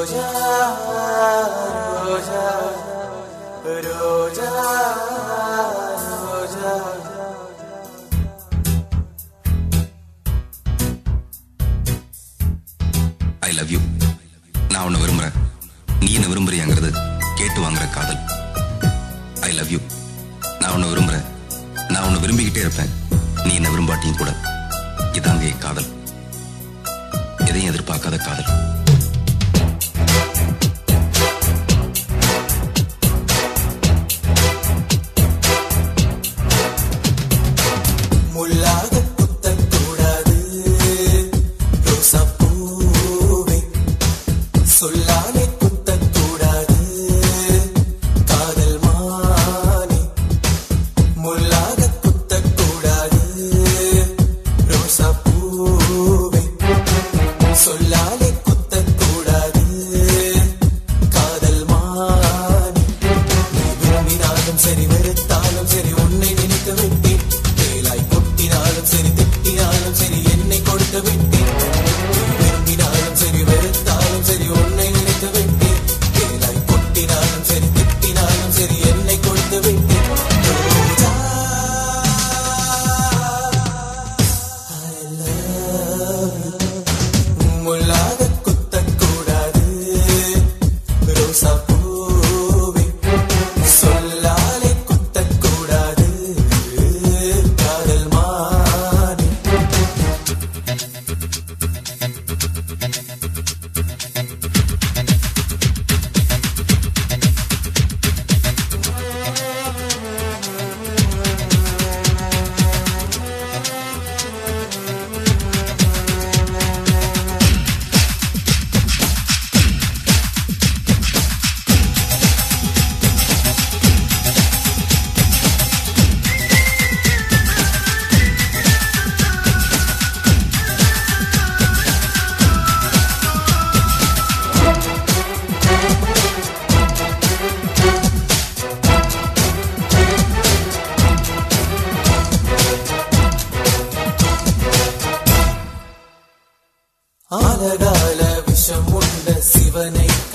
I love you. நான் உன்னை விரும்புறேன், நீ என்ன விரும்புறியாங்கிறது கேட்டு வாங்குற காதல். I love you. நான் உன்னை விரும்புறேன், நான் உன்னை விரும்பிக்கிட்டே இருப்பேன், நீ என்ன விரும்பாட்டியும் கூட. இதாங்க என் காதல், எதையும் எதிர்பார்க்காத காதல். சொல்லாலே குத்தக்கூடாது காதல் மானே, முள்ளாக குத்தக்கூடாது ரோசா பூவே. சொல்லாலே குத்தக்கூடாது காதல் மானே. நீ விரும்பினாலும் சரி வெறுத்தாலும் சரி உன்னை நினைத்து விட்டேன். வேலாய் கொட்டினாலும் சரி திட்டினாலும் சரி என்னை கொடுத்து விட்டேன். விரும்பினாலும் சரி வெறுத்தாலும் சரி உன்னை நினைத்து விட்டேன். வேலாய் கொட்டினாலும் சரி திட்டினாலும் சரி என்னை கொடுத்து விட்டேன். ரோஜா I love you. முள்ளாக குத்தக்கூடாது ரோசா பூவே. சொல்லாலே குத்தக்கூடாது காதல் மானே. ஆலகால விஷம் உண்ட சிவனை